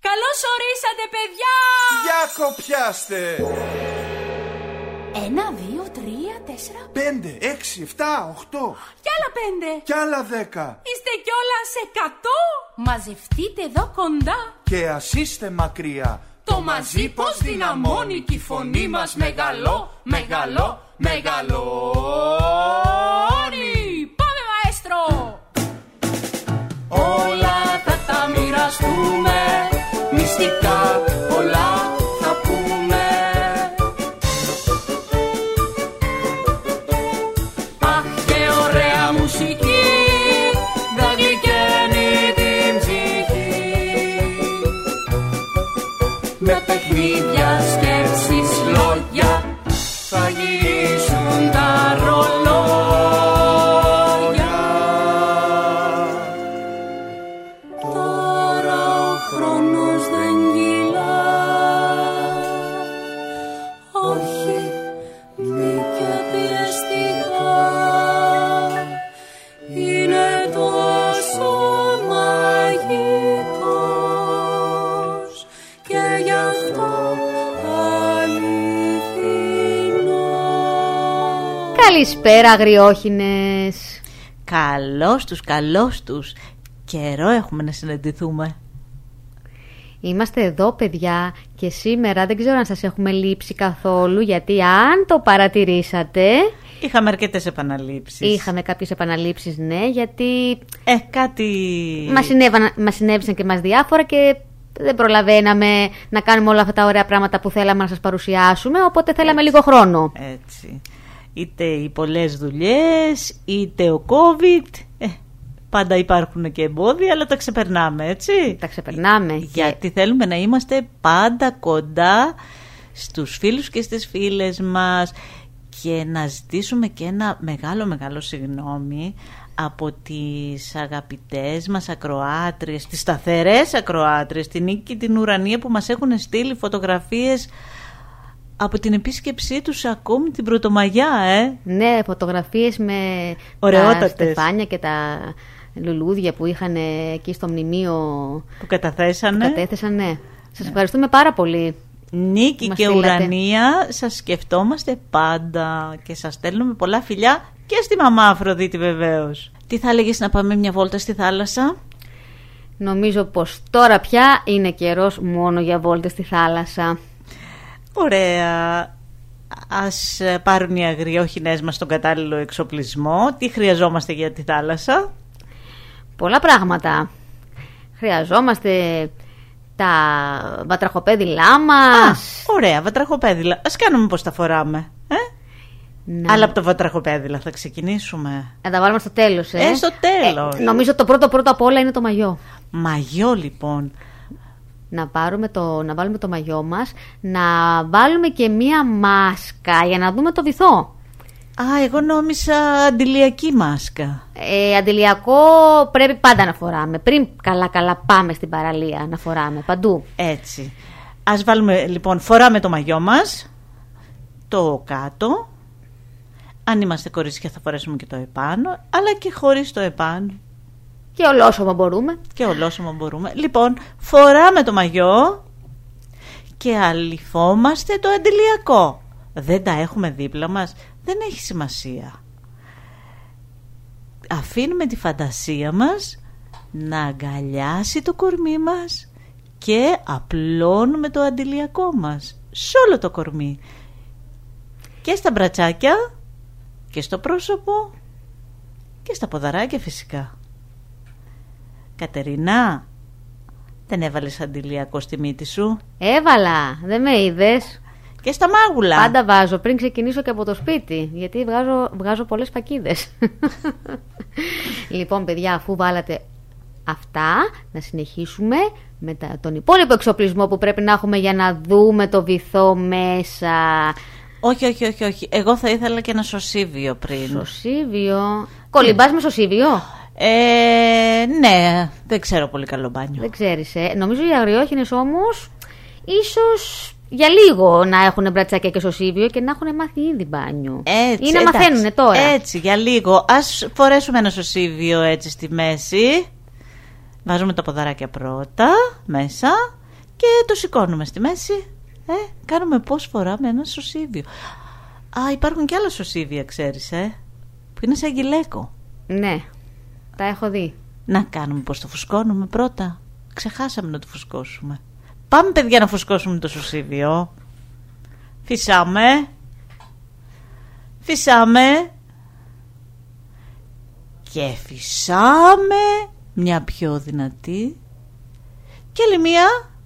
Καλώς ορίσατε, παιδιά! Για κοπιάστε! 1, 2, 3, 4, 5, 6, 7, 8. Κι άλλα 5. Κι άλλα 10. Είστε κιόλας 100. Μαζευτείτε εδώ κοντά. Και ας είστε μακριά. Το μαζί πως δυναμώνει κι η φωνή μας μεγαλώνει. Πάμε, μαέστρο! Όλα θα τα μοιραστούμε, μυστικά πολλά θα πούμε. Αχ, και ωραία μουσική θα γλυκαίνει την ψυχή. Με παιχνίδια, σκέψεις, λόγια θα γυρίσουν τα ρολόγια. Τώρα ο χρόνος δεν κυλά, όχι δίκαια πιεστικά. Είναι τόσο μαγικός και γι' αυτό αληθινό. Καλησπέρα, αγριόχινες. Καλώς τους. Καιρό έχουμε να συναντηθούμε. Είμαστε εδώ, παιδιά, και σήμερα δεν ξέρω αν σας έχουμε λείψει καθόλου, γιατί αν το παρατηρήσατε, Είχαμε αρκετές επαναλήψεις. είχαμε κάποιες επαναλήψεις, ναι, γιατί Κάτι... μας συνέβησαν και μας διάφορα και δεν προλαβαίναμε να κάνουμε όλα αυτά τα ωραία πράγματα που θέλαμε να σας παρουσιάσουμε, οπότε θέλαμε λίγο χρόνο. Έτσι. Είτε οι πολλές δουλειές, είτε ο COVID. Πάντα υπάρχουν και εμπόδια, αλλά τα ξεπερνάμε, έτσι. Τα ξεπερνάμε. Γιατί θέλουμε να είμαστε πάντα κοντά στους φίλους και στις φίλες μας και να ζητήσουμε και ένα μεγάλο συγγνώμη από τις αγαπητές μας ακροάτριες, τις σταθερές ακροάτριες, την Νίκη και την Ουρανία, που μας έχουν στείλει φωτογραφίες από την επίσκεψή τους ακόμη την Πρωτομαγιά, Ναι, φωτογραφίες με ωραιότατες. τα στεφάνια και τα λουλούδια που είχαν εκεί στο μνημείο που καταθέσανε. Κατέθεσαν, ναι. Σας ευχαριστούμε πάρα πολύ. Νίκη Μας και στείλατε. Ουρανία, σας σκεφτόμαστε πάντα και σας στέλνουμε πολλά φιλιά και στη μαμά Αφροδίτη βεβαίως. Τι θα έλεγες να πάμε μια βόλτα στη θάλασσα? Νομίζω πως τώρα πια είναι καιρός μόνο για βόλτες στη θάλασσα. Ωραία. Ας πάρουν οι αγριόχινές μας τον κατάλληλο εξοπλισμό. Τι χρειαζόμαστε για τη θάλασσα? Πολλά πράγματα. Χρειαζόμαστε τα βατραχοπέδιλά μας. Ωραία, βατραχοπέδιλα. Ας κάνουμε πως τα φοράμε. Αλλά από το βατραχοπέδιλα θα ξεκινήσουμε. Να τα βάλουμε στο τέλος, Στο τέλος. νομίζω το πρώτο απ' όλα είναι το μαγιό. Μαγιό, λοιπόν. Να βάλουμε το μαγιό μας, να βάλουμε και μία μάσκα για να δούμε το βυθό. Εγώ νόμιζα αντιλιακή μάσκα. Αντιλιακό πρέπει πάντα να φοράμε. Πριν καλά πάμε στην παραλία να φοράμε παντού. Έτσι. Ας βάλουμε, λοιπόν, φοράμε το μαγιό μας, το κάτω. Αν είμαστε κορίτσια θα φορέσουμε και το επάνω, αλλά και χωρίς το επάνω. Και ολόσωμα μπορούμε. Λοιπόν, φοράμε το μαγιό και αλυφόμαστε το αντιλιακό. Δεν τα έχουμε δίπλα μας, δεν έχει σημασία. Αφήνουμε τη φαντασία μας να αγκαλιάσει το κορμί μας και απλώνουμε το αντιλιακό μας σε όλο το κορμί. Και στα μπρατσάκια και στο πρόσωπο και στα ποδαράκια φυσικά. Κατερίνα, δεν έβαλες αντιλιακό στη μύτη σου? Έβαλα, δεν με είδες? Και στα μάγουλα. Πάντα βάζω πριν ξεκινήσω και από το σπίτι, γιατί βγάζω πολλές φακίδες. Λοιπόν, παιδιά, αφού βάλατε αυτά, να συνεχίσουμε με τον υπόλοιπο εξοπλισμό που πρέπει να έχουμε για να δούμε το βυθό μέσα. Όχι. Εγώ θα ήθελα και ένα σωσίβιο πριν. Σωσίβιο? Κολυμπάς με σωσίβιο? Ναι, δεν ξέρω πολύ καλό μπάνιο. Δεν ξέρεις, Νομίζω οι αγριόχινες όμως ίσως για λίγο να έχουν μπρατσάκια και σωσίβιο και να έχουν μάθει ήδη μπάνιο. Έτσι, ή να μαθαίνουν τώρα. Έτσι, για λίγο. Ας φορέσουμε ένα σωσίβιο έτσι στη μέση. Βάζουμε τα ποδαράκια πρώτα μέσα και το σηκώνουμε στη μέση. Κάνουμε πώς φοράμε ένα σωσίβιο. Υπάρχουν και άλλα σωσίβια, ξέρεις, που είναι σαν γυλαίκο. Ναι, τα έχω δει. Να κάνουμε πώς το φουσκώνουμε πρώτα. Ξεχάσαμε να το φουσκώσουμε. Πάμε, παιδιά, να φουσκώσουμε το σωσίβιο. Φυσάμε και φυσάμε μια πιο δυνατή και άλλη μία.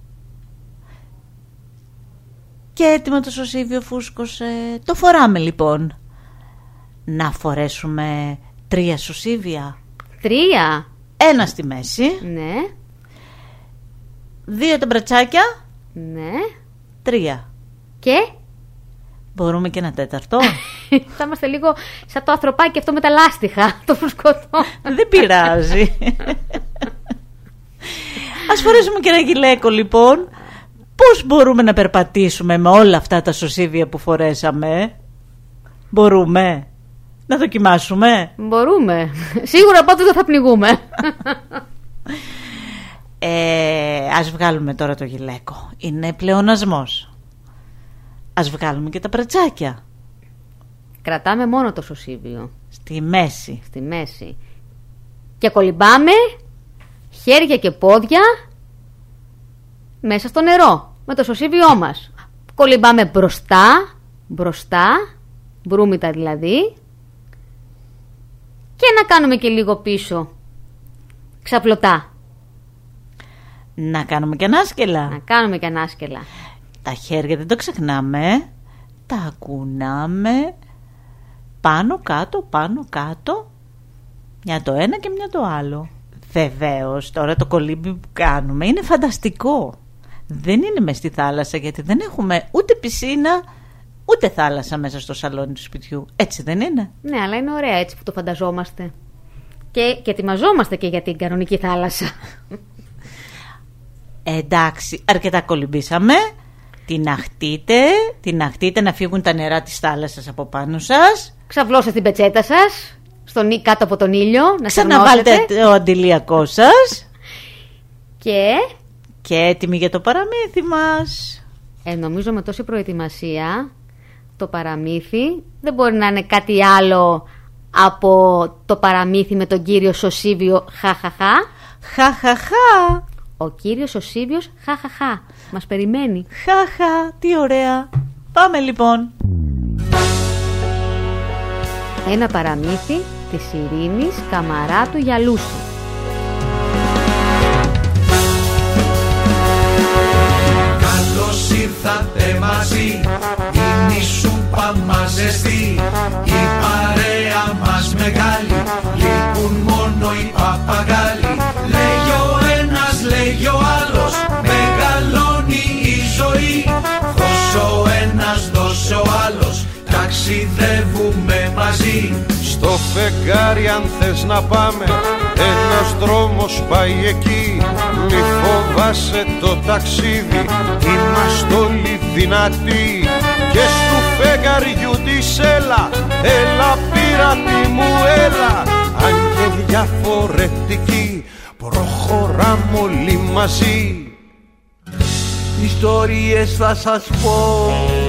Και έτοιμο το σωσίβιο, φούσκωσε. Το φοράμε λοιπόν. Να φορέσουμε 3 σωσίβια. 3? Ένα στη μέση. Ναι. 2 τα μπρατσάκια. Ναι. 3. Και μπορούμε και ένα 4. θα είμαστε λίγο σαν το ανθρωπάκι αυτό με τα λάστιχα. Το φουσκωτό. Δεν πειράζει. Ας φορέσουμε και ένα γυλαίκο λοιπόν. Πώς μπορούμε να περπατήσουμε με όλα αυτά τα σωσίβια που φορέσαμε? Μπορούμε να δοκιμάσουμε? Μπορούμε. Σίγουρα πάντως δεν θα πνιγούμε. Ας βγάλουμε τώρα το γυλαίκο. Είναι πλεονασμός. Ας βγάλουμε και τα μπρατσάκια. Κρατάμε μόνο το σωσίβιο. Στη μέση. Στη μέση. Και κολυμπάμε χέρια και πόδια μέσα στο νερό με το σωσίβιό μας. Κολυμπάμε μπροστά, μπρούμητα δηλαδή, και να κάνουμε και λίγο πίσω, ξαπλωτά. Να κάνουμε και ανάσκελα. Τα χέρια δεν το ξεχνάμε. Τα ακουνάμε πάνω κάτω, μια το ένα και μια το άλλο. Βεβαίως τώρα το κολύμπι που κάνουμε είναι φανταστικό. Δεν είναι μες στη θάλασσα, γιατί δεν έχουμε ούτε πισίνα ούτε θάλασσα μέσα στο σαλόνι του σπιτιού. Έτσι δεν είναι? Ναι, αλλά είναι ωραία έτσι που το φανταζόμαστε. Και ετοιμαζόμαστε και για την κανονική θάλασσα. Εντάξει, αρκετά κολυμπήσαμε. Την αχτείτε να φύγουν τα νερά της θάλασσας από πάνω σας. Ξαβλώστε την πετσέτα σας κάτω από τον ήλιο. Να ξαναβάλτε το αντιλιακό σας. Και έτοιμοι για το παραμύθι μας. Νομίζω με τόση προετοιμασία το παραμύθι δεν μπορεί να είναι κάτι άλλο από το παραμύθι με τον κύριο Σωσίβιο χαχαχά. Χαχαχά. Ο κύριος Σωσίβιος χαχαχά μας περιμένει. Χαχα, τι ωραία. Πάμε λοιπόν. Ένα παραμύθι της Ειρήνης Καμαράτου Γιαλούση. Καλώς ήρθατε μαζί, είναι η σούπα μας ζεστή, η παρέα μας μεγάλη, λείπουν μόνο οι παπαγάλοι. Λέγει ο ένας, λέγει ο άλλος, μεγαλώνει η ζωή, δώσε ο ένας, δώσε ο άλλος, ταξιδεύουμε μαζί. Στο φεγγάρι αν θες να πάμε, ένας δρόμος πάει εκεί. Μη φοβάσαι το ταξίδι, είμαστε όλοι δυνατοί. Και στου φεγγαριού της έλα πειρατή μου έλα. Αν και διαφορετική, προχωράμε όλοι μαζί. Ιστορίες θα σας πω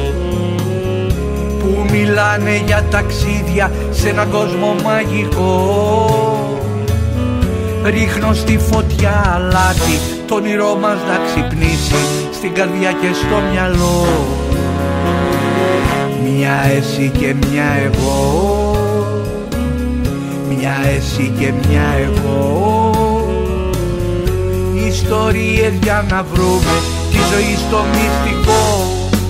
που μιλάνε για ταξίδια σε έναν κόσμο μαγικό. Ρίχνω στη φωτιά αλάτι, το όνειρό μας να ξυπνήσει στην καρδιά και στο μυαλό. Μια εσύ και μια εγώ, μια εσύ και μια εγώ. Ιστορίες για να βρούμε τη ζωή στο μυστικό.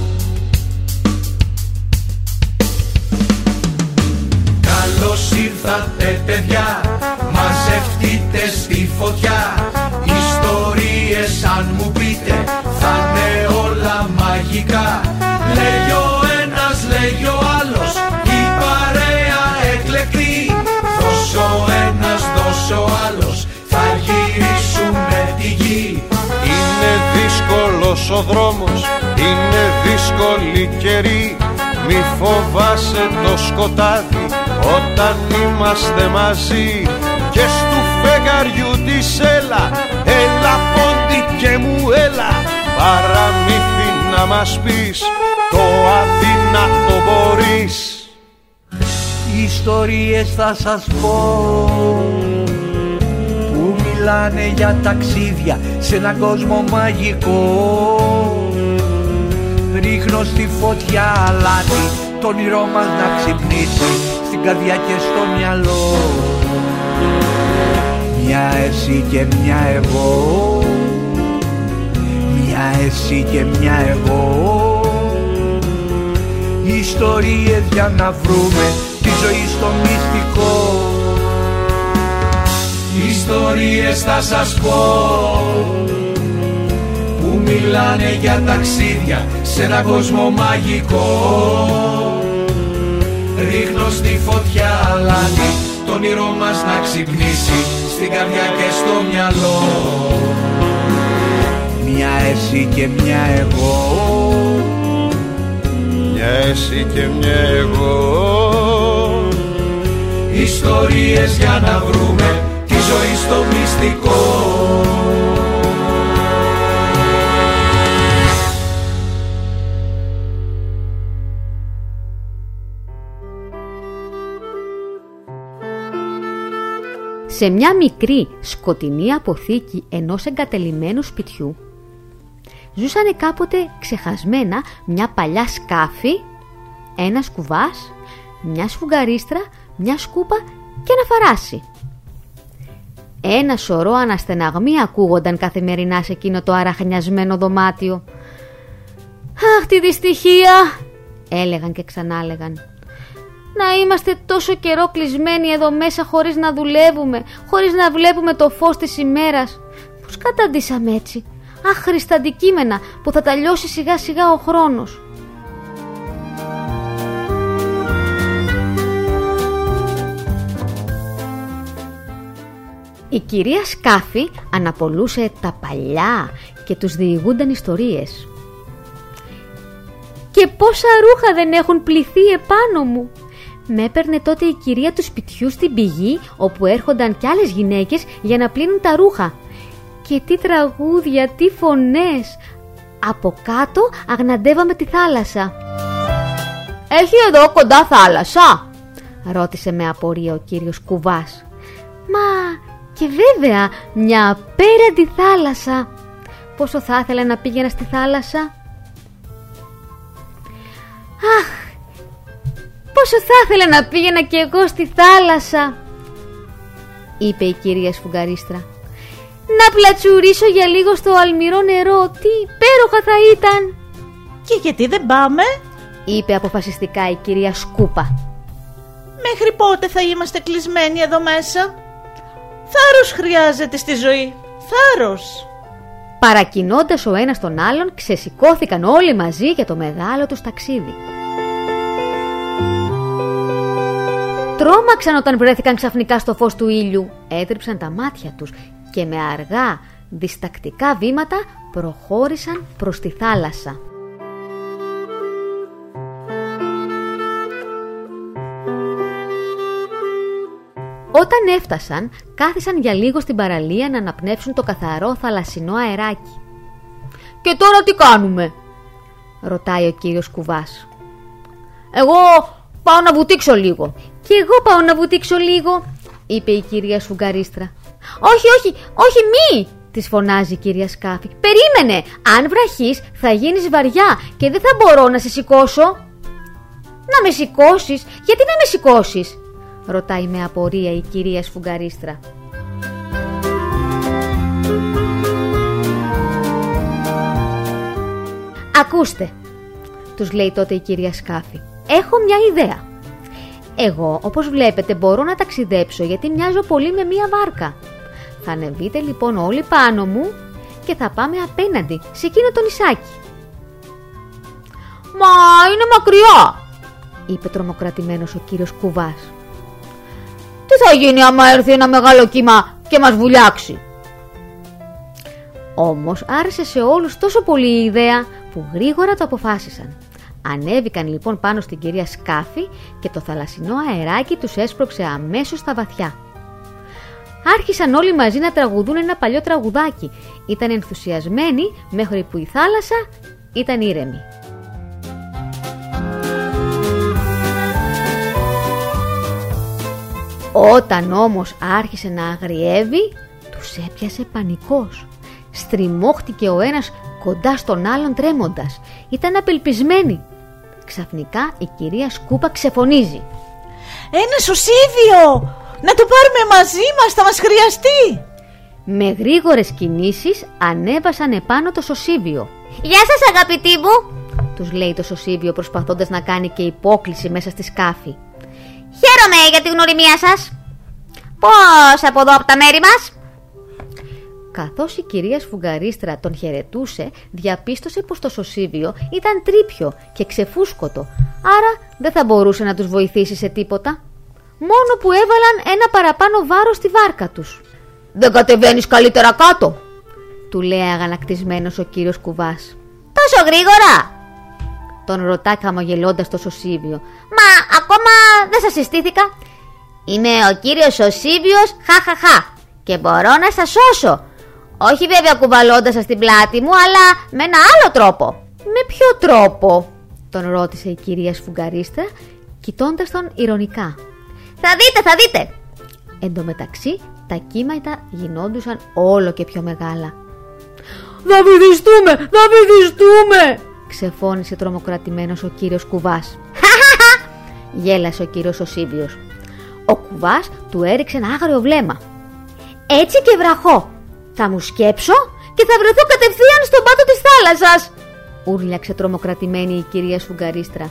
Καλώς ήρθατε παιδιά, μαζευτείτε στη φωτιά. Ιστορίες αν μου πείτε θα είναι όλα μαγικά. Λέγει ο ένας, λέγει ο άλλος, η παρέα εκλεκτή. Δώσε ο ένας, δώσε ο άλλος, θα γυρίσουμε τη γη. Είναι δύσκολος ο δρόμος, είναι δύσκολη καιρή. Μη φοβάσαι το σκοτάδι όταν είμαστε μαζί. Και στου φεγγαριού της έλα πόντι και μου έλα. παραμύθι να μας πεις, το αδύνατο μπορείς. Ιστορίες θα σας πω που μιλάνε για ταξίδια σε έναν κόσμο μαγικό. Ρίχνω στη φωτιά αλάτι, το όνειρό μας να ξυπνήσει στην καρδιά και στο μυαλό. Μια εσύ και μια εγώ, μια εσύ και μια εγώ. Ιστορίες για να βρούμε τη ζωή στο μυστικό. Ιστορίες θα σας πω που μιλάνε για ταξίδια σε έναν κόσμο μαγικό. Ρίχνω στη φωτιά αλάτι, το όνειρό μας να ξυπνήσει στην καρδιά και στο μυαλό. Μια εσύ και μια εγώ, μια εσύ και μια εγώ. Ιστορίες για να βρούμε τη ζωή στο μυστικό. Σε μια μικρή σκοτεινή αποθήκη ενός εγκατελειμμένου σπιτιού ζούσανε κάποτε ξεχασμένα μια παλιά σκάφη, ένας κουβάς, μια σφουγγαρίστρα, μια σκούπα και ένα φαράσι. Ένα σωρό αναστεναγμοί ακούγονταν καθημερινά σε εκείνο το αραχνιασμένο δωμάτιο. «Αχ, τη δυστυχία», έλεγαν και ξανάλεγαν. «Να είμαστε τόσο καιρό κλεισμένοι εδώ μέσα χωρίς να δουλεύουμε, χωρίς να βλέπουμε το φως της ημέρας. Πώς καταντήσαμε έτσι, άχρηστα αντικείμενα που θα τα λιώσει σιγά σιγά ο χρόνος». Η κυρία Σκάφη αναπολούσε τα παλιά και τους διηγούνταν ιστορίες. «Και πόσα ρούχα δεν έχουν πληθεί επάνω μου», με έπαιρνε τότε η κυρία του σπιτιού στην πηγή, όπου έρχονταν κι άλλες γυναίκες για να πλύνουν τα ρούχα. Και τι τραγούδια, τι φωνές! Από κάτω αγναντεύαμε τη θάλασσα. «Έχει εδώ κοντά θάλασσα?» ρώτησε με απορία ο κύριος Κουβάς. «Μα και βέβαια μια απέραντη θάλασσα. Πόσο θα ήθελα να πήγαινα στη θάλασσα». «Αχ, πόσο θα ήθελα να πήγαινα κι εγώ στη θάλασσα», είπε η κυρία Σφουγγαρίστρα. «Να πλατσουρίσω για λίγο στο αλμυρό νερό, τι υπέροχα θα ήταν». «Και γιατί δεν πάμε?» είπε αποφασιστικά η κυρία Σκούπα. «Μέχρι πότε θα είμαστε κλεισμένοι εδώ μέσα? Θάρρος χρειάζεται στη ζωή, θάρρος». Παρακινώντας ο ένας τον άλλον, ξεσηκώθηκαν όλοι μαζί για το μεγάλο τους ταξίδι. Τρόμαξαν όταν βρέθηκαν ξαφνικά στο φως του ήλιου, έτριψαν τα μάτια τους και με αργά, διστακτικά βήματα προχώρησαν προς τη θάλασσα. Όταν έφτασαν, κάθισαν για λίγο στην παραλία να αναπνεύσουν το καθαρό θαλασσινό αεράκι. «Και τώρα τι κάνουμε?» ρωτάει ο κύριος Κουβάς. «Εγώ πάω να βουτήξω λίγο». «Και εγώ πάω να βουτήξω λίγο», είπε η κυρία Σφουγγαρίστρα. Όχι μη», της φωνάζει η κυρία Σκάφη. «Περίμενε, αν βραχείς θα γίνεις βαριά και δεν θα μπορώ να σε σηκώσω». «Να με σηκώσεις? Γιατί να με σηκώσεις?» ρωτάει με απορία η κυρία Σφουγγαρίστρα. «Ακούστε», τους λέει τότε η κυρία Σκάφη, «έχω μια ιδέα. Εγώ, όπως βλέπετε, μπορώ να ταξιδέψω γιατί μοιάζω πολύ με μια βάρκα. Θα ανεβείτε λοιπόν όλοι πάνω μου και θα πάμε απέναντι σε εκείνο το νησάκι». «Μα είναι μακριά», είπε τρομοκρατημένος ο κύριος Κουβάς. «Τι θα γίνει άμα έρθει ένα μεγάλο κύμα και μας βουλιάξει?» Όμως άρεσε σε όλους τόσο πολύ η ιδέα που γρήγορα το αποφάσισαν. Ανέβηκαν λοιπόν πάνω στην κυρία Σκάφη και το θαλασσινό αεράκι τους έσπρωξε αμέσως στα βαθιά. άρχισαν όλοι μαζί να τραγουδούν ένα παλιό τραγουδάκι. Ήταν ενθουσιασμένοι μέχρι που η θάλασσα ήταν ήρεμη. Όταν όμως άρχισε να αγριεύει, τους έπιασε πανικός. Στριμώχτηκε ο ένας κοντά στον άλλον τρέμοντας. Ήταν απελπισμένοι. Ξαφνικά η κυρία Σκούπα ξεφωνίζει. Ένα σωσίβιο! Να το πάρουμε μαζί μας, θα μας χρειαστεί! Με γρήγορες κινήσεις ανέβασαν επάνω το σωσίβιο. «Γεια σας αγαπητοί μου», τους λέει το σωσίβιο προσπαθώντας να κάνει και υπόκλιση μέσα στη σκάφη. «Χαίρομαι για τη γνωριμία σας. Πώς από εδώ από τα μέρη μας?» Καθώς η κυρία Σφουγγαρίστρα τον χαιρετούσε, διαπίστωσε πως το σωσίβιο ήταν τρίπιο και ξεφούσκωτο, άρα δεν θα μπορούσε να τους βοηθήσει σε τίποτα. Μόνο που έβαλαν ένα παραπάνω βάρος στη βάρκα τους. «Δεν κατεβαίνεις καλύτερα κάτω?» του λέει αγανακτισμένος ο κύριος Κουβάς. «Τόσο γρήγορα?» τον ρωτά χαμογελώντας το σωσίβιο. «Μα ακόμα δεν σας συστήθηκα. Είμαι ο κύριος Σωσίβιος χαχαχά και μπορώ να σας σώσω. Όχι βέβαια κουβαλώντας σας την πλάτη μου, αλλά με ένα άλλο τρόπο». «Με ποιο τρόπο?» τον ρώτησε η κυρία Σφουγγαρίστρα, κοιτώντας τον ηρωνικά. Θα δείτε. Εν τω μεταξύ τα κύματα γινόντουσαν όλο και πιο μεγάλα. Θα βυθιστούμε, ξεφώνησε τρομοκρατημένος ο κύριος Κουβάς. Γέλασε ο κύριος Σωσίβιος. Ο Κουβάς του έριξε ένα άγριο βλέμμα. «Έτσι και βραχώ, θα μου σκέψω και θα βρεθώ κατευθείαν στον πάτο της θάλασσας», ούρλιαξε τρομοκρατημένη η κυρία Σφουγγαρίστρα.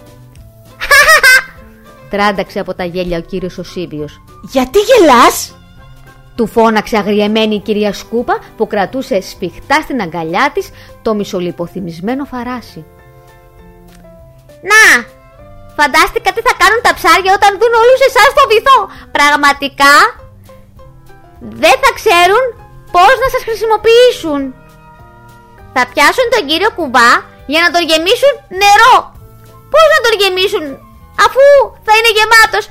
Τράνταξε από τα γέλια ο κύριος Σωσίβιος. «Γιατί γελάς?» του φώναξε αγριεμένη η κυρία Σκούπα, που κρατούσε σφιχτά στην αγκαλιά της το μισολιποθυμισμένο φαράσι. «Να, φαντάστηκα τι θα κάνουν τα ψάρια όταν δουν όλους εσάς στο βυθό. Πραγματικά δεν θα ξέρουν πώς να σας χρησιμοποιήσουν. Θα πιάσουν τον κύριο Κουβά για να τον γεμίσουν νερό. Πώς να τον γεμίσουν αφού θα είναι γεμάτος?»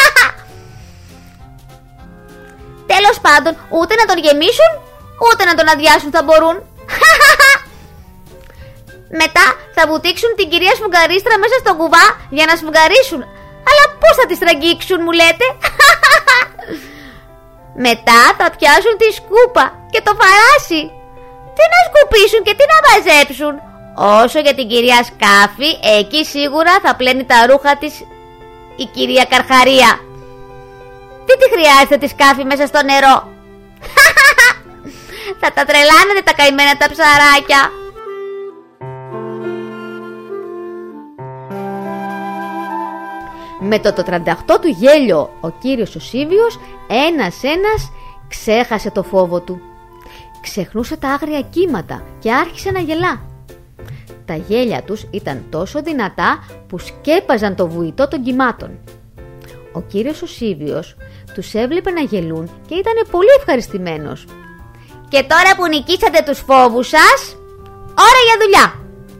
«Τέλος πάντων, ούτε να τον γεμίσουν, ούτε να τον αδειάσουν θα μπορούν. Μετά θα βουτήξουν την κυρία Σφουγγαρίστρα μέσα στον κουβά για να σφουγγαρίσουν. Αλλά πώς θα τη στραγγίξουν, μου λέτε?» «Μετά θα πιάσουν τη σκούπα και το φαράσι. Τι να σκουπίσουν και τι να μαζέψουν. Όσο για την κυρία Σκάφη, εκεί σίγουρα θα πλένει τα ρούχα της η κυρία Καρχαρία. Τι τη χρειάζεται τη Σκάφη μέσα στο νερό. Θα τα τρελάνετε τα καημένα τα ψαράκια». Με το 38 του γέλιο ο κύριος Σωσίβιος ένας ξέχασε το φόβο του. Ξεχνούσε τα άγρια κύματα και άρχισε να γελά. Τα γέλια τους ήταν τόσο δυνατά που σκέπαζαν το βουητό των κυμάτων. Ο κύριος Σωσίβιος τους έβλεπε να γελούν και ήταν πολύ ευχαριστημένος. «Και τώρα που νικήσατε τους φόβους σας, ώρα για δουλειά.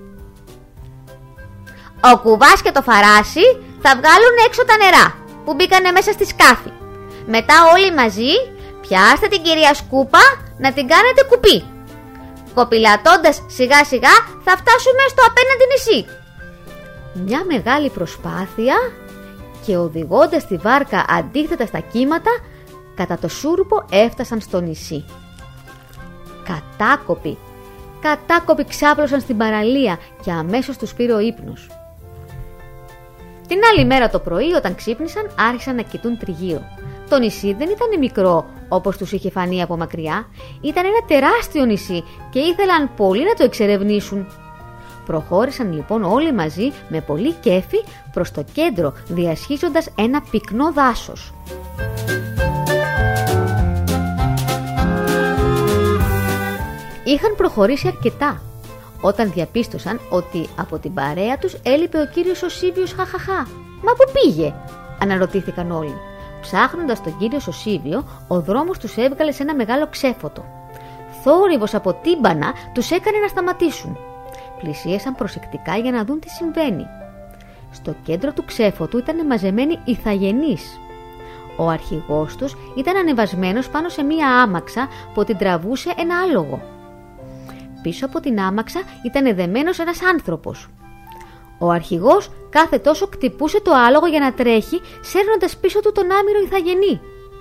Ο κουβάς και το φαράσι θα βγάλουν έξω τα νερά που μπήκανε μέσα στη σκάφη. Μετά όλοι μαζί πιάστε την κυρία Σκούπα να την κάνετε κουπί. Κοπηλατώντας σιγά σιγά θα φτάσουμε στο απέναντι νησί». Μια μεγάλη προσπάθεια και οδηγώντας τη βάρκα αντίθετα στα κύματα, κατά το σούρουπο έφτασαν στο νησί. Κατάκοποι ξάπλωσαν στην παραλία και αμέσως τους πήρε ο ύπνος. Την άλλη μέρα το πρωί, όταν ξύπνησαν, άρχισαν να κοιτούν τριγύρω. Το νησί δεν ήταν μικρό όπως τους είχε φανεί από μακριά. Ήταν ένα τεράστιο νησί και ήθελαν πολύ να το εξερευνήσουν. Προχώρησαν λοιπόν όλοι μαζί με πολύ κέφι προς το κέντρο, διασχίζοντας ένα πυκνό δάσος. Είχαν προχωρήσει αρκετά όταν διαπίστωσαν ότι από την παρέα τους έλειπε ο κύριος Σωσίβιος χαχαχά. «Μα πού πήγε?» αναρωτήθηκαν όλοι. Ψάχνοντας τον κύριο Σωσίβιο, ο δρόμος τους έβγαλε σε ένα μεγάλο ξέφωτο. Θόρυβος από τύμπανα τους έκανε να σταματήσουν. Πλησίασαν προσεκτικά για να δουν τι συμβαίνει. Στο κέντρο του ξέφωτου ήταν μαζεμένοι ηθαγενείς. Ο αρχηγός τους ήταν ανεβασμένος πάνω σε μία άμαξα που την τραβούσε ένα άλογο. Πίσω από την άμαξα ήταν δεμένος ένας άνθρωπος. Ο αρχηγός κάθε τόσο κτυπούσε το άλογο για να τρέχει, σέρνοντας πίσω του τον άμυρο ηθαγενή.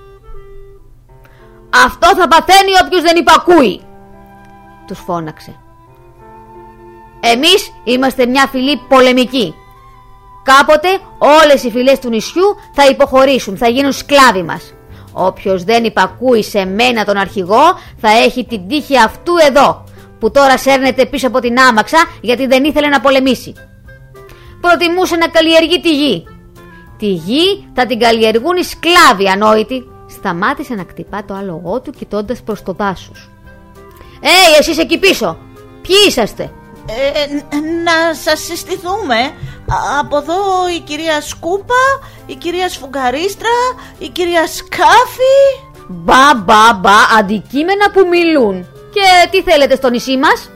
«Αυτό θα παθαίνει όποιος δεν υπακούει», τους φώναξε. «Εμείς είμαστε μια φυλή πολεμική. Κάποτε όλες οι φυλές του νησιού θα υποχωρήσουν, θα γίνουν σκλάβοι μας. Όποιος δεν υπακούει σε μένα τον αρχηγό θα έχει την τύχη αυτού εδώ, που τώρα σέρνεται πίσω από την άμαξα γιατί δεν ήθελε να πολεμήσει. Προτιμούσε να καλλιεργεί τη γη. Τη γη θα την καλλιεργούν οι σκλάβοι, ανόητοι». Σταμάτησε να κτυπά το άλογό του κοιτώντας προς το δάσος. Εσείς εκεί πίσω, ποιοι είσαστε? Να σας συστηθούμε. Από εδώ η κυρία Σκούπα, η κυρία Σφουγγαρίστρα, η κυρία Σκάφη. Μπα, αντικείμενα που μιλούν. Και τι θέλετε στο νησί μας?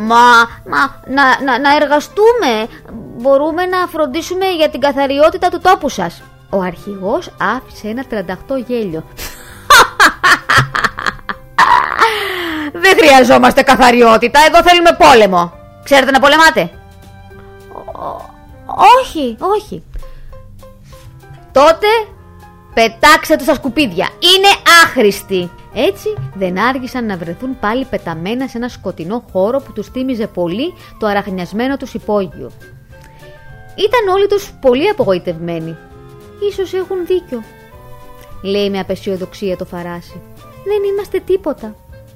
Να εργαστούμε. Μπορούμε να φροντίσουμε για την καθαριότητα του τόπου σας. Ο αρχηγός άφησε ένα 38 γέλιο. Δεν χρειαζόμαστε καθαριότητα, εδώ θέλουμε πόλεμο. Ξέρετε να πολεμάτε? Όχι. Τότε πετάξτε τους στα σκουπίδια, είναι άχρηστοι. Έτσι δεν άργησαν να βρεθούν πάλι πεταμένα σε ένα σκοτεινό χώρο που τους θύμιζε πολύ το αραχνιασμένο τους υπόγειο. Ήταν όλοι τους πολύ απογοητευμένοι. «Ίσως έχουν δίκιο», λέει με απεσιοδοξία το Φαράση. «Δεν είμαστε τίποτα.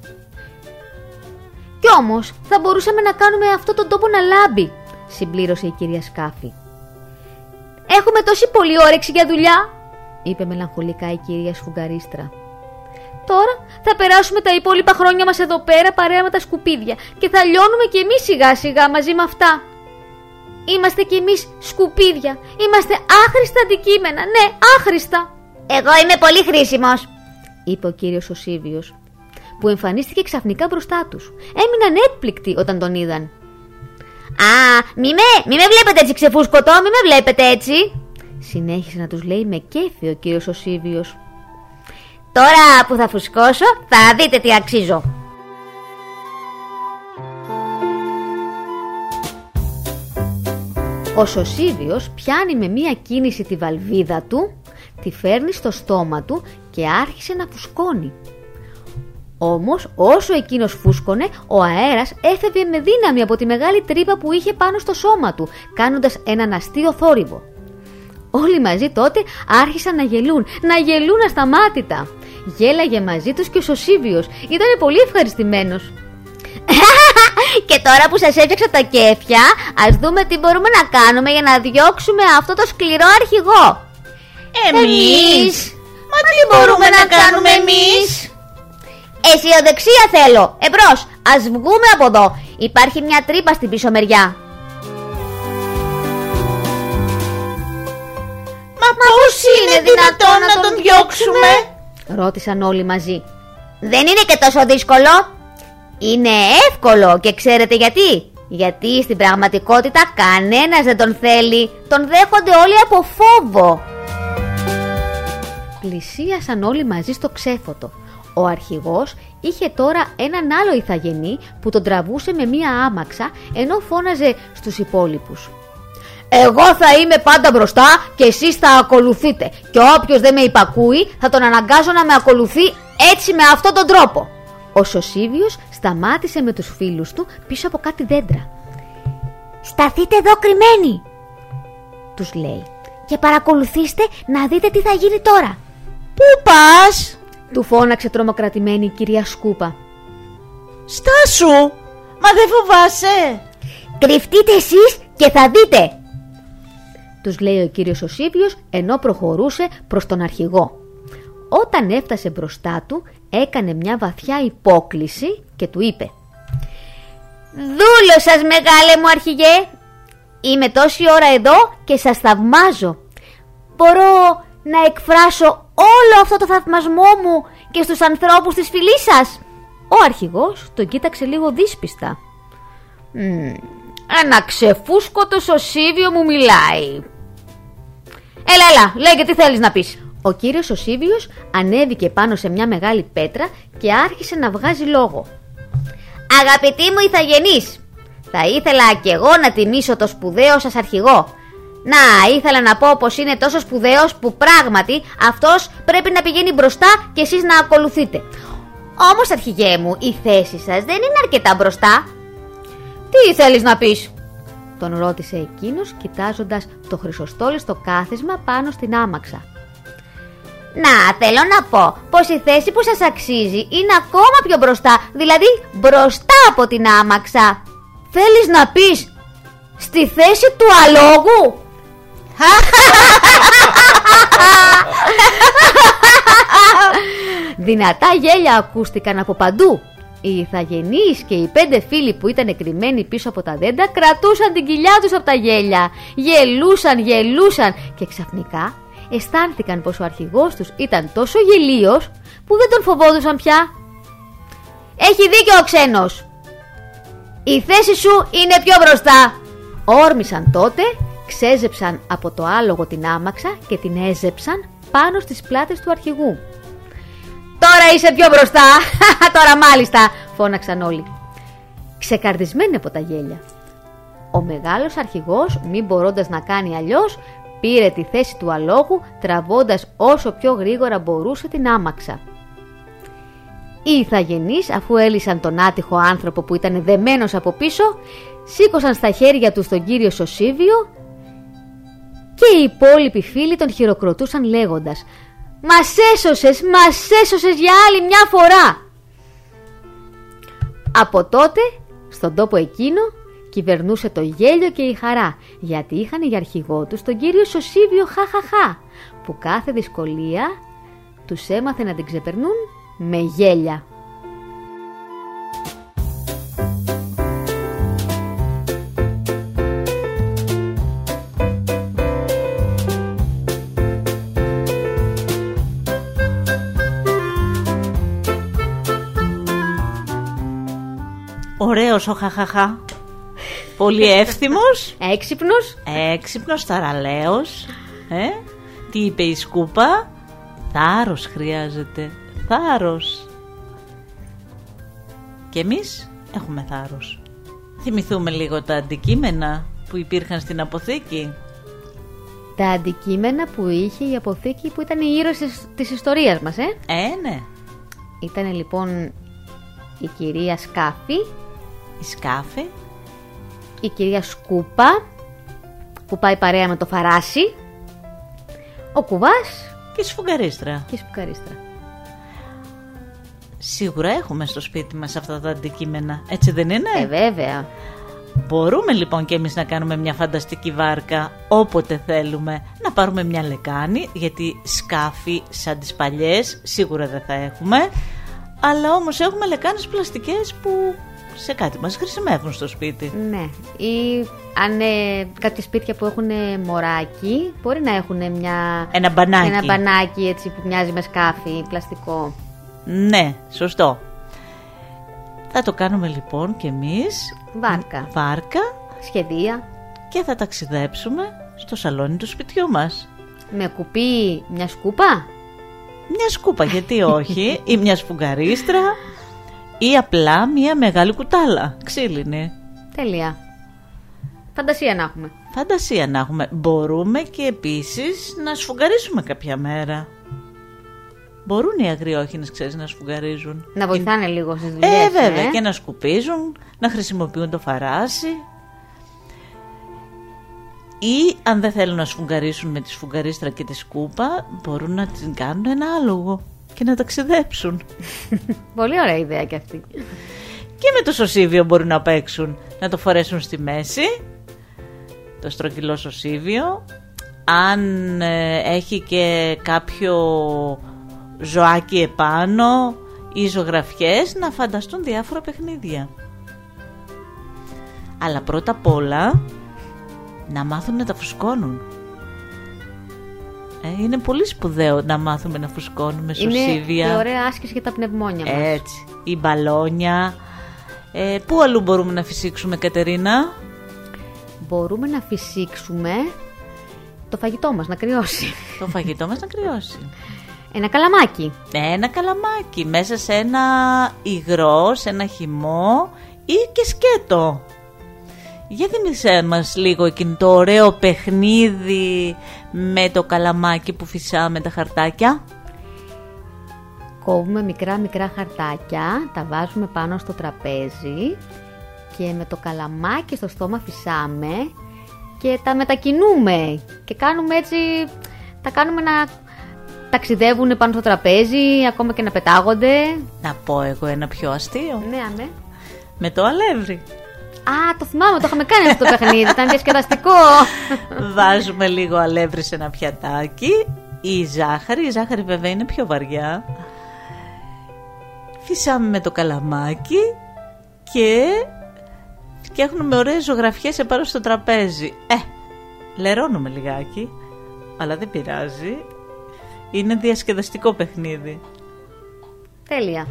Κι όμως θα μπορούσαμε να κάνουμε αυτό τον τόπο να λάμπει», συμπλήρωσε η κυρία Σκάφη. «Έχουμε τόση πολύ όρεξη για δουλειά», είπε μελαγχολικά η κυρία Σφουγγαρίστρα. «Τώρα θα περάσουμε τα υπόλοιπα χρόνια μας εδώ πέρα παρέα με τα σκουπίδια και θα λιώνουμε κι εμείς σιγά σιγά μαζί με αυτά. Είμαστε κι εμείς σκουπίδια, είμαστε άχρηστα αντικείμενα, ναι, άχρηστα». «Εγώ είμαι πολύ χρήσιμος», είπε ο κύριος Οσίβιος, που εμφανίστηκε ξαφνικά μπροστά τους. Έμειναν έκπληκτοι όταν τον είδαν. Μη με βλέπετε έτσι ξεφούσκωτο, μη με βλέπετε έτσι», συνέχισε να τους λέει με κέφι ο κύριος Οσίβιος. «Τώρα που θα φουσκώσω θα δείτε τι αξίζω». Ο Σωσίβιος πιάνει με μία κίνηση τη βαλβίδα του, τη φέρνει στο στόμα του και άρχισε να φουσκώνει. Όμως όσο εκείνος φούσκωνε, ο αέρας έφευγε με δύναμη από τη μεγάλη τρύπα που είχε πάνω στο σώμα του, κάνοντας έναν αστείο θόρυβο. Όλοι μαζί τότε άρχισαν να γελούν ασταμάτητα. Γέλαγε μαζί τους και ο Σωσίβιος, ήταν πολύ ευχαριστημένος. «Και τώρα που σας έφτιαξα τα κέφια, ας δούμε τι μπορούμε να κάνουμε για να διώξουμε αυτό το σκληρό αρχηγό». Εμείς? Μα τι μπορούμε να κάνουμε εμείς? Αισιοδοξία θέλω, εμπρός, ας βγούμε από εδώ. Υπάρχει μια τρύπα στην πίσω μεριά. Μα πώς είναι δυνατόν να τον διώξουμε? Ρώτησαν όλοι μαζί. Δεν είναι και τόσο δύσκολο. Είναι εύκολο και ξέρετε γιατί? Γιατί στην πραγματικότητα κανένας δεν τον θέλει. Τον δέχονται όλοι από φόβο. Πλησίασαν όλοι μαζί στο ξέφωτο. Ο αρχηγός είχε τώρα έναν άλλο ηθαγενή που τον τραβούσε με μία άμαξα, ενώ φώναζε στους υπόλοιπους. «Εγώ θα είμαι πάντα μπροστά και εσείς θα ακολουθείτε, και όποιος δεν με υπακούει θα τον αναγκάζω να με ακολουθεί έτσι, με αυτόν τον τρόπο». Ο Σωσίβιος σταμάτησε με τους φίλους του πίσω από κάτι δέντρα. «Σταθείτε εδώ κρυμμένοι», τους λέει, «και παρακολουθήστε να δείτε τι θα γίνει τώρα». «Πού πας?» του φώναξε τρομοκρατημένη η κυρία Σκούπα. «Στάσου, μα δεν φοβάσαι?» «Κρυφτείτε εσείς και θα δείτε», τους λέει ο κύριος Οσίβιος, ενώ προχωρούσε προς τον αρχηγό. Όταν έφτασε μπροστά του, έκανε μια βαθιά υπόκλιση και του είπε: «Δούλο σας, μεγάλε μου αρχηγέ. Είμαι τόση ώρα εδώ και σας θαυμάζω. Μπορώ να εκφράσω όλο αυτό το θαυμασμό μου και στους ανθρώπους της φυλής σας?» Ο αρχηγός τον κοίταξε λίγο δύσπιστα. «Ένα ξεφούσκωτο Σωσίβιο μου μιλάει. Έλα, λέγε τι θέλεις να πεις». Ο κύριος Σωσίβιος ανέβηκε πάνω σε μια μεγάλη πέτρα και άρχισε να βγάζει λόγο. «Αγαπητοί μου ηθαγενείς, θα ήθελα κι εγώ να τιμήσω το σπουδαίο σας αρχηγό. Να, ήθελα να πω πως είναι τόσο σπουδαίος που πράγματι αυτός πρέπει να πηγαίνει μπροστά και εσείς να ακολουθείτε. Όμως αρχηγέ μου, η θέση σας δεν είναι αρκετά μπροστά». «Τι θέλεις να πεις?» τον ρώτησε εκείνος, κοιτάζοντας το χρυσοστόλιστο κάθισμα πάνω στην άμαξα. «Να, θέλω να πω πως η θέση που σας αξίζει είναι ακόμα πιο μπροστά, δηλαδή μπροστά από την άμαξα». «Θέλεις να πεις στη θέση του αλόγου?» Δυνατά γέλια ακούστηκαν από παντού. Οι ηθαγενείς και οι 5 φίλοι που ήταν κρυμμένοι πίσω από τα δέντρα κρατούσαν την κοιλιά τους από τα γέλια. Γελούσαν και ξαφνικά αισθάνθηκαν πως ο αρχηγός τους ήταν τόσο γελίος που δεν τον φοβόντουσαν πια. «Έχει δίκιο ο ξένος. Η θέση σου είναι πιο μπροστά». Όρμησαν τότε, ξέζεψαν από το άλογο την άμαξα και την έζεψαν πάνω στις πλάτες του αρχηγού. «Τώρα είσαι πιο μπροστά, τώρα μάλιστα», φώναξαν όλοι, ξεκαρδισμένοι από τα γέλια. Ο μεγάλος αρχηγός, μη μπορώντας να κάνει αλλιώς, πήρε τη θέση του αλόγου, τραβώντας όσο πιο γρήγορα μπορούσε την άμαξα. Οι ηθαγενείς, αφού έλυσαν τον άτυχο άνθρωπο που ήταν δεμένος από πίσω, σήκωσαν στα χέρια τους τον κύριο Σωσίβιο και οι υπόλοιποι φίλοι τον χειροκροτούσαν λέγοντας «Μας έσωσες για άλλη μια φορά». Από τότε, στον τόπο εκείνο, κυβερνούσε το γέλιο και η χαρά, γιατί είχαν για αρχηγό τους τον κύριο Σωσίβιο Χαχαχά, που κάθε δυσκολία τους έμαθε να την ξεπερνούν με γέλια. Ωραίος ο Χαχαχά. Πολύ εύθυμος. Έξυπνος, θαραλέος. Τι είπε η Σκούπα? Θάρρος χρειάζεται. Θάρρος. Και εμείς έχουμε θάρρος. Θυμηθούμε λίγο τα αντικείμενα που υπήρχαν στην αποθήκη. Τα αντικείμενα που είχε η αποθήκη που ήταν οι ήρωες της ιστορίας μας, ναι. Ήτανε λοιπόν η κυρία Σκάφη. Η Σκάφη. Η κυρία Σκούπα που πάει παρέα με το Φαράσι. Ο Κουβάς και η Σφουγγαρίστρα. Σίγουρα έχουμε στο σπίτι μας αυτά τα αντικείμενα, έτσι δεν είναι? Βέβαια. Μπορούμε λοιπόν και εμείς να κάνουμε μια φανταστική βάρκα όποτε θέλουμε. Να πάρουμε μια λεκάνη, γιατί σκάφη σαν τις παλιές σίγουρα δεν θα έχουμε. Αλλά όμως έχουμε λεκάνες πλαστικές που σε κάτι μας χρησιμεύουν στο σπίτι. Ναι, ή αν κάποια σπίτια που έχουν μωράκι μπορεί να έχουν ένα μπανάκι έτσι που μοιάζει με σκάφι πλαστικό. Ναι, σωστό. Θα το κάνουμε λοιπόν κι εμείς βάρκα, σχεδία, και θα ταξιδέψουμε στο σαλόνι του σπιτιού μας. Με κουπί μια σκούπα. Μια σκούπα, γιατί όχι? Ή μια σφουγγαρίστρα, ή απλά μια μεγάλη κουτάλα ξύλινη. Τέλεια. Φαντασία να έχουμε. Μπορούμε και επίσης να σφουγγαρίσουμε κάποια μέρα. Μπορούν οι αγριόχινες, ξέρεις, να σφουγγαρίζουν. Να βοηθάνε λίγο στις δουλειές. Βέβαια, και να σκουπίζουν, να χρησιμοποιούν το φαράσι. Ή αν δεν θέλουν να σφουγγαρίσουν με τη σφουγγαρίστρα και τη σκούπα, μπορούν να την κάνουν ένα άλογο και να ταξιδέψουν. Πολύ ωραία ιδέα και αυτή. Και με το Σωσίβιο μπορούν να παίξουν, να το φορέσουν στη μέση, το στρογγυλό Σωσίβιο. Αν έχει και κάποιο ζωάκι επάνω ή ζωγραφιές, να φανταστούν διάφορα παιχνίδια. Αλλά πρώτα απ' όλα να μάθουν να τα φουσκώνουν. Είναι πολύ σπουδαίο να μάθουμε να φουσκώνουμε Σωσίβια. Είναι ωραία άσκηση για τα πνευμόνια μας. Έτσι, η μπαλόνια. Πού αλλού μπορούμε να φυσήξουμε, Κατερίνα? Μπορούμε να φυσήξουμε Το φαγητό μας να κρυώσει. Το φαγητό μας να κρυώσει. Ένα καλαμάκι. Ένα καλαμάκι μέσα σε ένα υγρό, σε ένα χυμό ή και σκέτο. Για θυμίσέ μας λίγο εκείνο το ωραίο παιχνίδι με το καλαμάκι που φυσάμε τα χαρτάκια. Κόβουμε μικρά χαρτάκια, τα βάζουμε πάνω στο τραπέζι και με το καλαμάκι στο στόμα φυσάμε και τα μετακινούμε και κάνουμε έτσι, τα κάνουμε να ταξιδεύουν πάνω στο τραπέζι, ακόμα και να πετάγονται. Να πω εγώ ένα πιο αστείο. Ναι, αμέ. Με το αλεύρι. Α, το θυμάμαι, το είχαμε κάνει αυτό το παιχνίδι, ήταν διασκεδαστικό. Βάζουμε λίγο αλεύρι σε ένα πιατάκι. Η ζάχαρη βέβαια είναι πιο βαριά. Φυσάμε με το καλαμάκι και φτιάχνουμε ωραίες ζωγραφιές επάνω στο τραπέζι. Λερώνουμε λιγάκι, αλλά δεν πειράζει. Είναι διασκεδαστικό παιχνίδι. Τέλεια.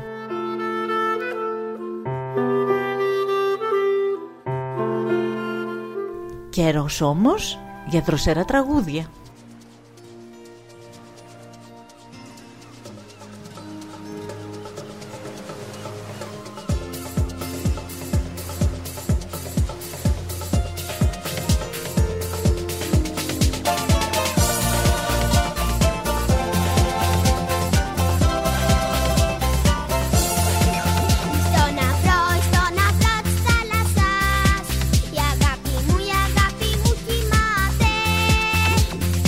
Καιρός όμως για δροσερά τραγούδια. Η αγάπη μου κοιμάται.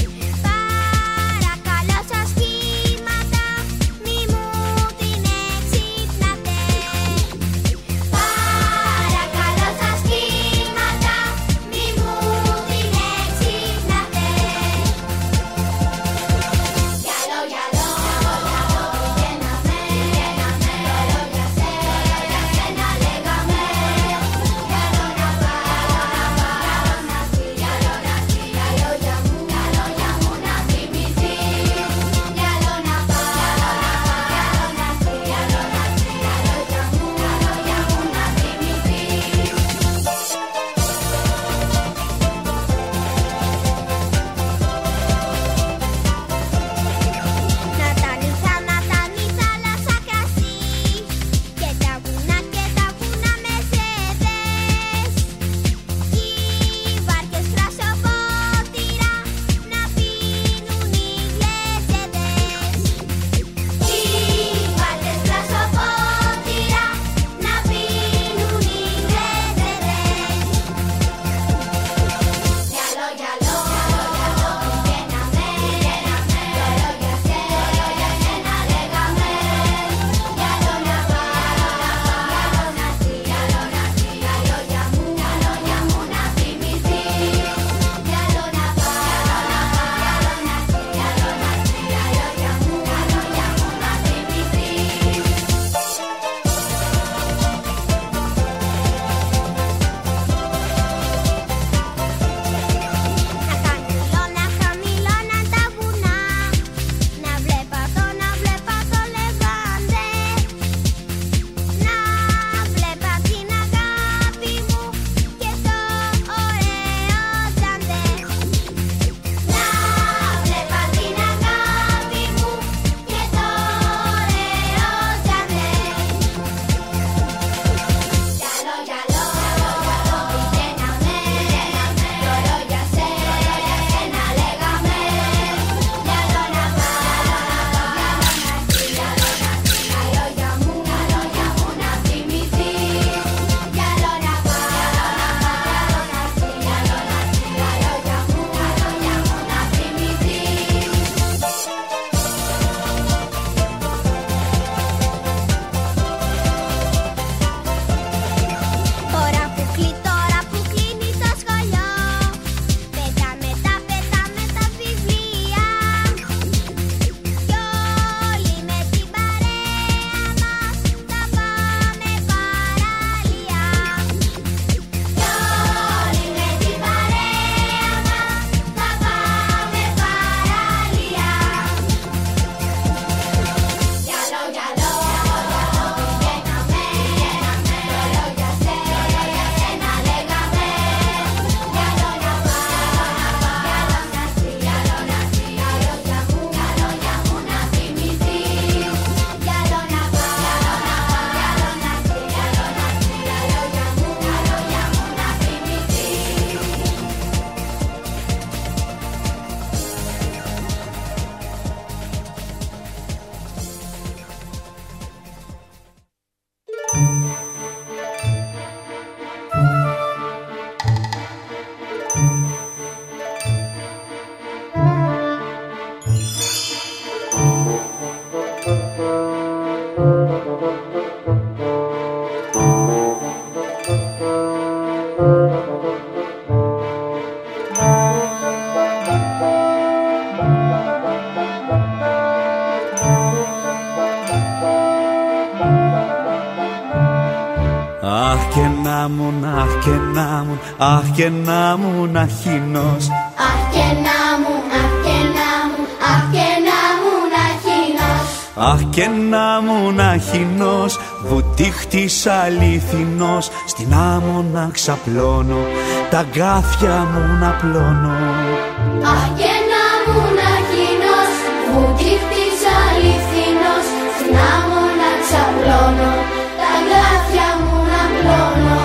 Αχ και να μουν, αχ και να μουν, αχ και να μουν αχινός. Αχ και να μουν, αχ και να μουν, αχ και να μουν αχινός. Αχ και να μουν αχινός, βουτύχτης αληθινός. Στην άμμο να ξαπλώνω, τα αγκάθια μου να πλώνω. Αχ και να μουν αχινός, βουτύχτης αληθινός. Στην άμμο να ξαπλώνω, τα αγκάθια μου να πλώνω.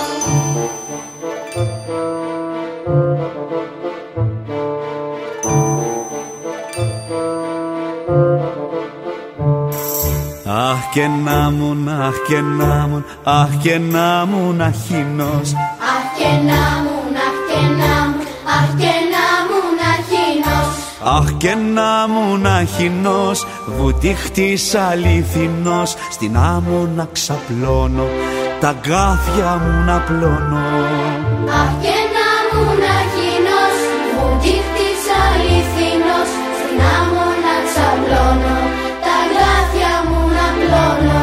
Αχ και να μουν, αχ και να μουν, αχ και να μουν αχινός. Αχ και να μουν, αχ και να μουν, αχ και να μουν αχινός. Αχ και να μουν αχινός, βουτύχτης αληθινός. Στην άμμο να ξαπλώνω, τα αγκάθια μου να πλώνω. Αχ και να μουν αχινός, βουτύχτης αληθινός. Στην άμμο να ξαπλώνω, τα αγκάθια μου να πλώνω.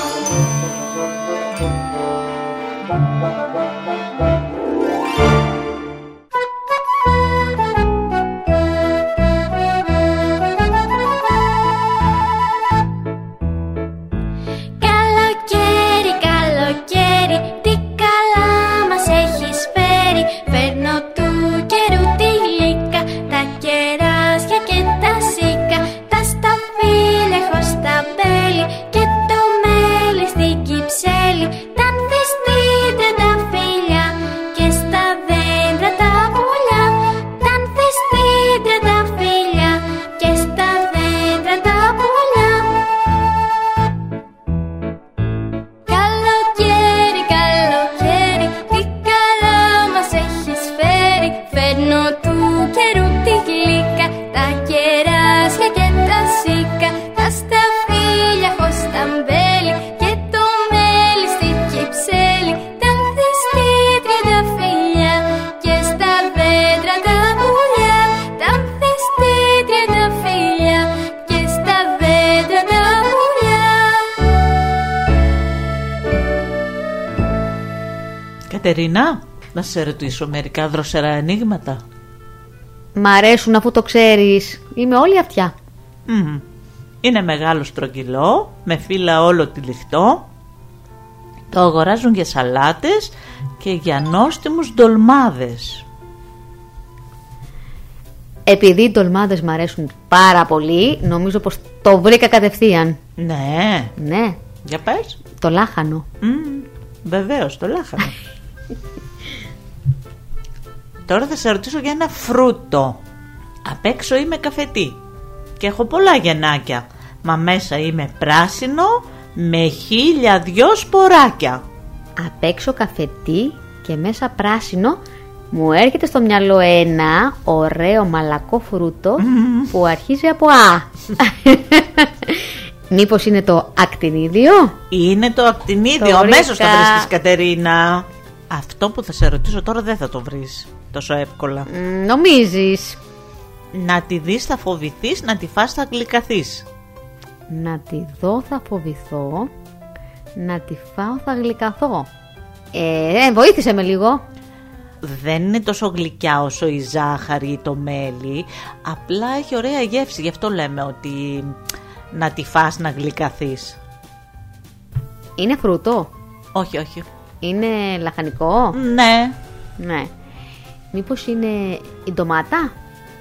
Καλοκαίρι, καλοκαίρι, τι καλά μας έχεις φέρει. Φέρνω του καιρού τη γλύκα, τα κεράσια και τα σίκα. Τα σταφύλια έχω στα μπέλη και το μέλι στην κυψέλη. Τα ανθιστήτρια τα φιλιά και στα δέντρα τα πουλιά. Τα ανθιστήτρια τα φιλιά και στα δέντρα τα πουλιά. Καλοκαίρι, καλοκαίρι, τι καλά μας έχεις φέρει. Φέρνω του καιρού τη γλύκα, τα κεράσια και τα σίκα. Τα σταφύλια έχω στα μπέλη και το μέλι στην κυψέλη. Τα ανθιστήτρια τα φιλιά και στα δέντρα τα πουλιά. Τα ανθιστήτρια τα φιλιά και στα δέντρα τα πουλιά. Κατερίνα, να σε ρωτήσω μερικά δροσερά ενίγματα. Μ' αρέσουν αφού το ξέρεις. Είμαι όλη αυτιά. Είναι μεγάλο στρογγυλό, με φύλλα όλο τυλιχτό. Το αγοράζουν για σαλάτες και για νόστιμους ντολμάδες. Επειδή οι ντολμάδες μ' αρέσουν πάρα πολύ, νομίζω πως το βρήκα κατευθείαν. Ναι, Ναι, για πες. το λάχανο. Βεβαίως, το λάχανο. Τώρα θα σε ρωτήσω για ένα φρούτο. Απ' έξω είμαι καφετή και έχω πολλά γεννάκια, μα μέσα είμαι πράσινο με 1002 σποράκια. Απ' έξω καφετί και μέσα πράσινο. Μου έρχεται στο μυαλό ένα ωραίο μαλακό φρούτο που αρχίζει από Α. Μήπως είναι το ακτινίδιο? Είναι το ακτινίδιο, Το αμέσως το βρήκα. βρίσκεις, Κατερίνα. Αυτό που θα σε ρωτήσω τώρα δεν θα το βρεις τόσο εύκολα. Νομίζεις? Να τη δεις θα φοβηθείς, να τη φας θα γλυκαθείς. Να τη δω θα φοβηθώ, να τη φάω θα γλυκαθώ. Βοήθησε με λίγο. Δεν είναι τόσο γλυκιά όσο η ζάχαρη ή το μέλι, απλά έχει ωραία γεύση, γι' αυτό λέμε ότι να τη φας να γλυκαθείς. Είναι φρούτο? Όχι, όχι. Είναι λαχανικό? Ναι. Ναι. Μήπως είναι η ντομάτα?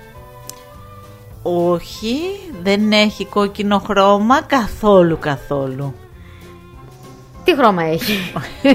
Όχι, δεν έχει κόκκινο χρώμα καθόλου καθόλου. Τι χρώμα έχει?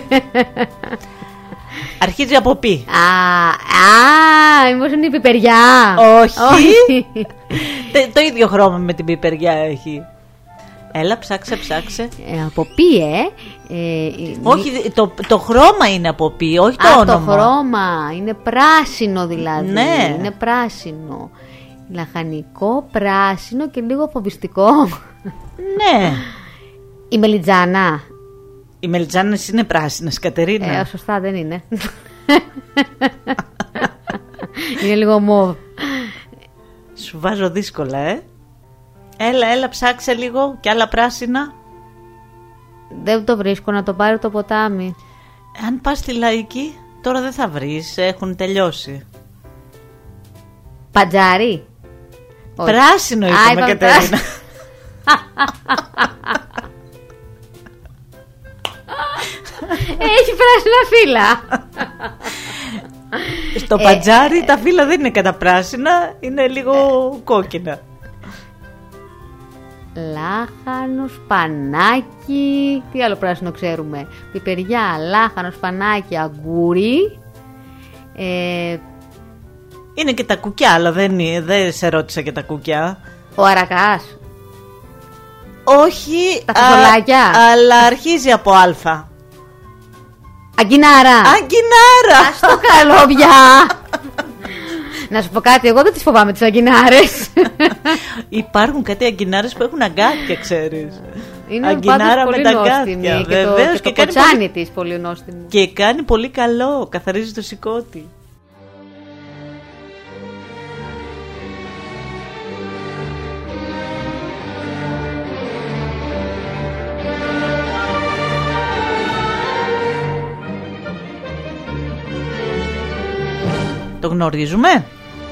Αρχίζει από πι. Μήπως είναι η πιπεριά? Όχι. Το ίδιο χρώμα με την πιπεριά έχει. Έλα, ψάξε. Από πι, Όχι, το χρώμα είναι από πι, όχι το όνομα. Το χρώμα, είναι πράσινο δηλαδή. Ναι. Είναι πράσινο. Λαχανικό, πράσινο και λίγο φοβιστικό. Ναι. Η μελιτζάνα. Οι μελιτζάνες είναι πράσινες, Κατερίνα. Σωστά δεν είναι. Είναι λίγο μοβ. Σου βάζω δύσκολα, Έλα, ψάξε λίγο κι άλλα πράσινα. Δεν το βρίσκω, να το πάρει το ποτάμι. Αν πας στη Λαϊκή, τώρα δεν θα βρεις, έχουν τελειώσει. Παντζάρι. Πράσινο είπαμε, Κατερίνα. Έχει πράσινα φύλλα. Στο παντζάρι τα φύλλα δεν είναι κατά πράσινα, είναι λίγο κόκκινα. Λάχανο, σπανάκι. Τι άλλο πράσινο ξέρουμε? Πιπεριά, λάχανο, σπανάκι, αγκούρι. Είναι και τα κουκιά, αλλά δεν σε ρώτησα και τα κουκιά. Ο αρακάς. Όχι, τα φασολάκια. Αλλά αρχίζει από α. Αγκινάρα. Αγκινάρα. Στο καλό πια. Να σου πω κάτι, εγώ δεν τις φοβάμαι τις αγκινάρες. Υπάρχουν κάτι αγκινάρες που έχουν αγκάθια, ξέρεις. Είναι αγκινάρα πολύ με τα νόστιμη. αγκάθια. Και το κοτσάνι της πολύ νόστιμο. Και κάνει πολύ καλό, καθαρίζει το σηκώτη. Το γνωρίζουμε?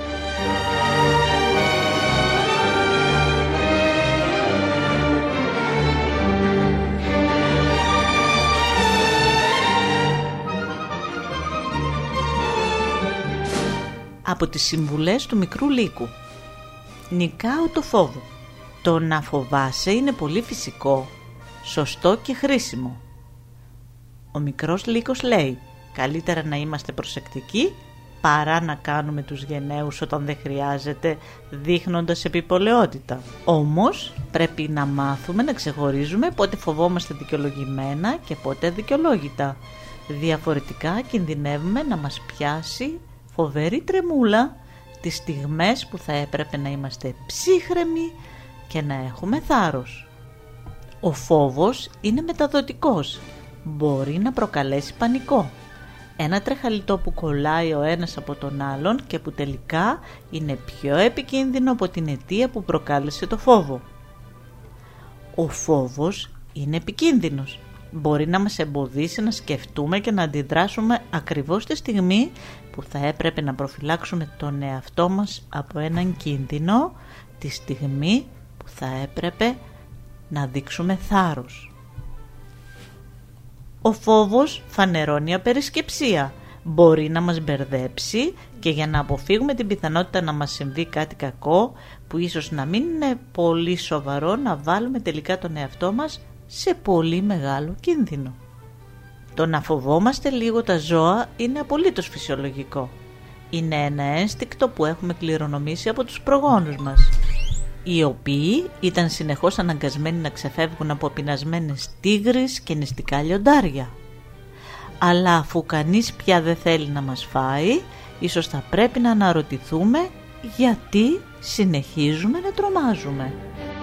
Από τις συμβουλές του μικρού λύκου. Νικάω το φόβο. Το να φοβάσαι είναι πολύ φυσικό, σωστό και χρήσιμο. Ο μικρός λύκος λέει: καλύτερα να είμαστε προσεκτικοί παρά να κάνουμε τους γενναίους όταν δεν χρειάζεται, δείχνοντας επιπολαιότητα. Όμως πρέπει να μάθουμε να ξεχωρίζουμε πότε φοβόμαστε δικαιολογημένα και πότε αδικαιολόγητα. Διαφορετικά κινδυνεύουμε να μας πιάσει φοβερή τρεμούλα τις στιγμές που θα έπρεπε να είμαστε ψύχρεμοι και να έχουμε θάρρος. Ο φόβος είναι μεταδοτικός. Μπορεί να προκαλέσει πανικό. Ένα τρεχαλιτό που κολλάει ο ένας από τον άλλον και που τελικά είναι πιο επικίνδυνο από την αιτία που προκάλεσε το φόβο. Ο φόβος είναι επικίνδυνος. Μπορεί να μας εμποδίσει να σκεφτούμε και να αντιδράσουμε ακριβώς τη στιγμή που θα έπρεπε να προφυλάξουμε τον εαυτό μας από έναν κίνδυνο, τη στιγμή που θα έπρεπε να δείξουμε θάρρος. Ο φόβος φανερώνει απερισκεψία. Μπορεί να μας μπερδέψει και για να αποφύγουμε την πιθανότητα να μας συμβεί κάτι κακό που ίσως να μην είναι πολύ σοβαρό, να βάλουμε τελικά τον εαυτό μας σε πολύ μεγάλο κίνδυνο. Το να φοβόμαστε λίγο τα ζώα είναι απολύτως φυσιολογικό. Είναι ένα ένστικτο που έχουμε κληρονομήσει από τους προγόνους μας, οι οποίοι ήταν συνεχώς αναγκασμένοι να ξεφεύγουν από πεινασμένες τίγρεις και νηστικά λιοντάρια. Αλλά αφού κανείς πια δεν θέλει να μας φάει, ίσως θα πρέπει να αναρωτηθούμε γιατί συνεχίζουμε να τρομάζουμε.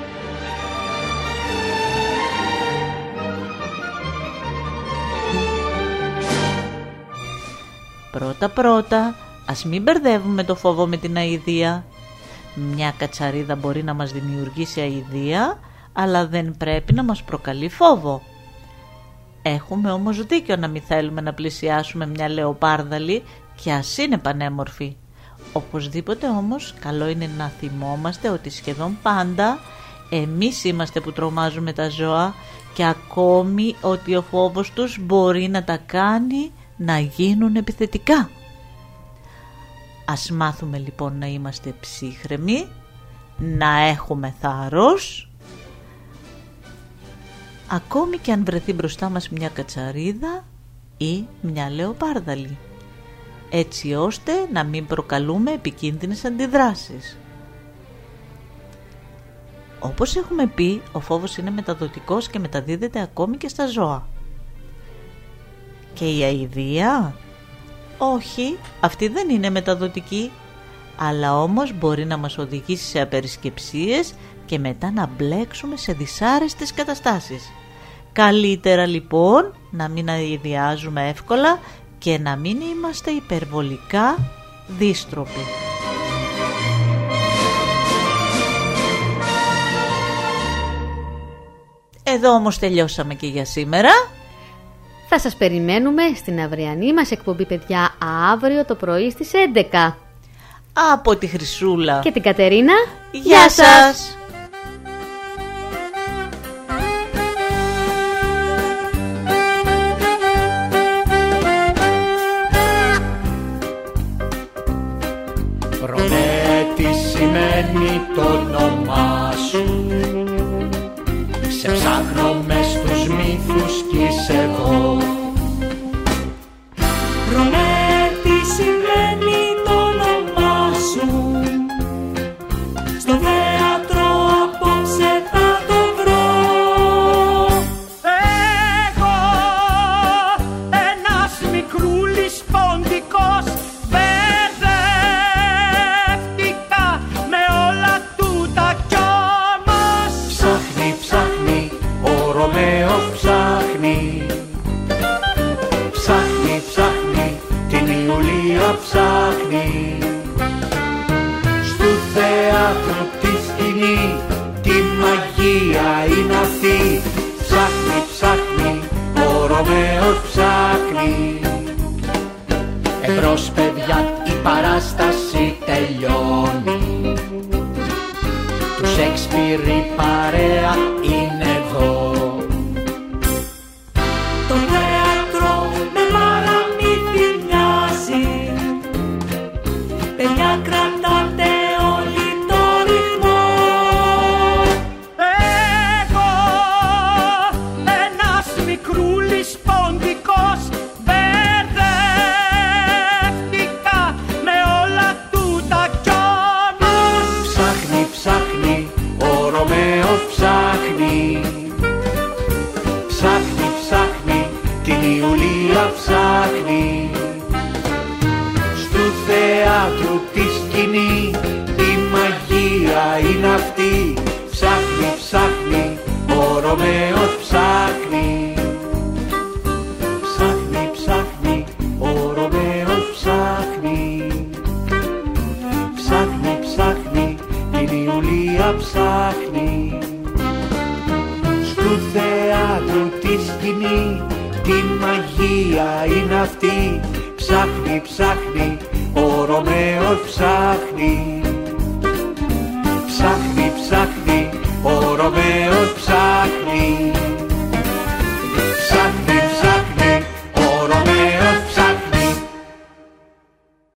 Πρώτα, ας μην μπερδεύουμε το φόβο με την αηδία. Μια κατσαρίδα μπορεί να μας δημιουργήσει αηδία, αλλά δεν πρέπει να μας προκαλεί φόβο. Έχουμε όμως δίκιο να μην θέλουμε να πλησιάσουμε μια λεοπάρδαλη και ας είναι πανέμορφη. Οπωσδήποτε όμως καλό είναι να θυμόμαστε ότι σχεδόν πάντα εμείς είμαστε που τρομάζουμε τα ζώα και ακόμη ότι ο φόβος τους μπορεί να τα κάνει να γίνουν επιθετικά. Ας μάθουμε λοιπόν να είμαστε ψύχρεμοι, να έχουμε θάρρος, ακόμη και αν βρεθεί μπροστά μας μια κατσαρίδα ή μια λεοπάρδαλη, έτσι ώστε να μην προκαλούμε επικίνδυνες αντιδράσεις. Όπως έχουμε πει, ο φόβος είναι μεταδοτικός και μεταδίδεται ακόμη και στα ζώα. Και η αηδία? Όχι, αυτή δεν είναι μεταδοτική, αλλά όμως μπορεί να μας οδηγήσει σε απερισκεψίες και μετά να μπλέξουμε σε δυσάρεστες καταστάσεις. Καλύτερα λοιπόν να μην αηδιάζουμε εύκολα και να μην είμαστε υπερβολικά δύστροποι. Εδώ όμως τελειώσαμε και για σήμερα. Θα σας περιμένουμε στην αυριανή μας εκπομπή, παιδιά, αύριο το πρωί στις 11. Από τη Χρυσούλα και την Κατερίνα. Γεια σας! Ρωμέ, τι σημαίνει το όνομά σου? Σε ψάχνω μες στους μύθους κι είσαι εδώ. Ρωμέ, τι σημαίνει το όνομά σου? Στο θέατρο απόψε θα το βρω. Εγώ, ένας μικρούλης ποντικός, μπερδεύτηκα με όλα τούτα κι όμως ψάχνει, ψάχνει, ο Ρωμαίο ψάχνει. Ψάχνει, ψάχνει, την Ιουλία ψάχνει. Στου θέατρου τη σκηνή, τη μαγεία είναι αυτή. Ψάχνει, ψάχνει, ο Ρωμαίος ψάχνει. Εμπρός παιδιά, η παράσταση τελειώνει. Του Σέξπιρ η παρέα είναι εδώ. Το θέατρο με παραμύθι μοιάζει. Παιδιά, κρατάτε όλοι το ρυθμό. Εγώ, ένας μικρούλης ποντικός, μπερδεύτηκα με όλα τούτα κι όμως ψάχνει, ψάχνει, ο Ρωμαίος ψάχνει. Ψάχνει, ψάχνει, την Ιουλία ψάχνει. Στου θέατρου τη σκηνή, η μαγεία είναι αυτή. Ψάχνει, ψάχνει, ο Ρωμαίος ψάχνει. Ψάχνει, ψάχνει, ο Ρωμαίος ψάχνει. Ψάχνει, ψάχνει, την Ιουλία ψάχνει. Στου θέατρου τη σκηνή, τη μαγεία είναι αυτή. Ψάχνει, ψάχνει, ο Ρωμαίος ψάχνει. Ψάχνει, ψάχνει, ο Ρωμαίος ψάχνει.